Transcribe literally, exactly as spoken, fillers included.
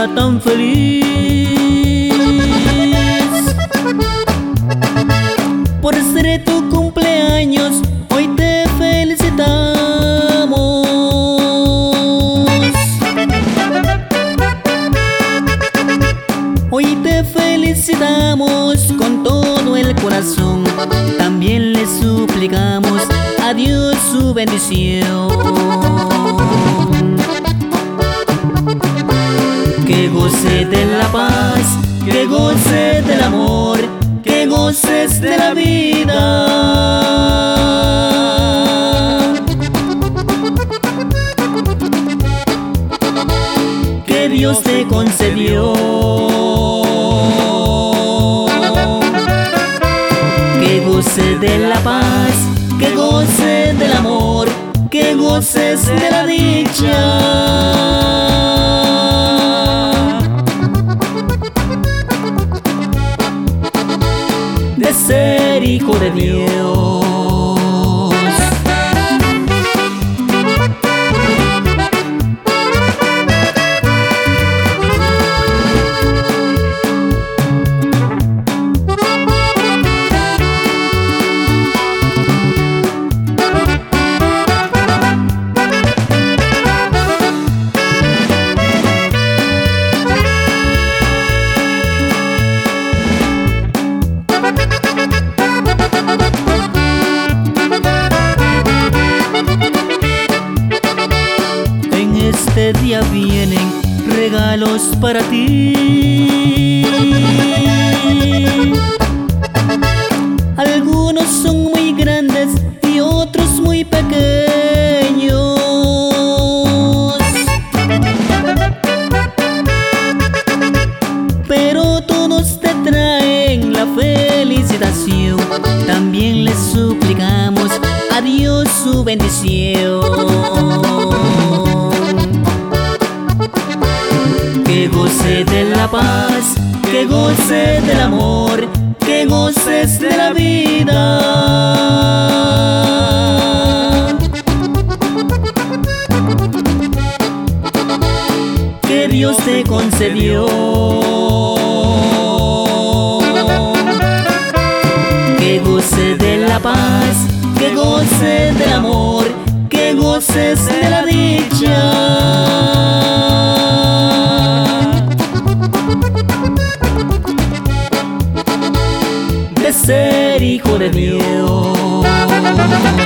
día tan feliz, por ser tu cumpleaños, hoy te felicitamos. Hoy te felicitamos con todo el corazón. También le suplicamos a Dios su bendición. Que goce de la paz, que goce del amor, que goces de la vida. Que Dios te concedió. Que goce de la paz, que goce del amor, que goces de la dicha. De ser hijo de Dios. Este día vienen regalos para ti. Algunos son muy grandes y otros muy pequeños, pero todos te traen la felicitación. También le suplicamos a Dios su bendición. Que goce de la paz, que goce del amor, que goces de la vida. Que Dios te concedió. Que goce de la paz, que goce del amor, que goces de la dicha. De ser hijo de Dios.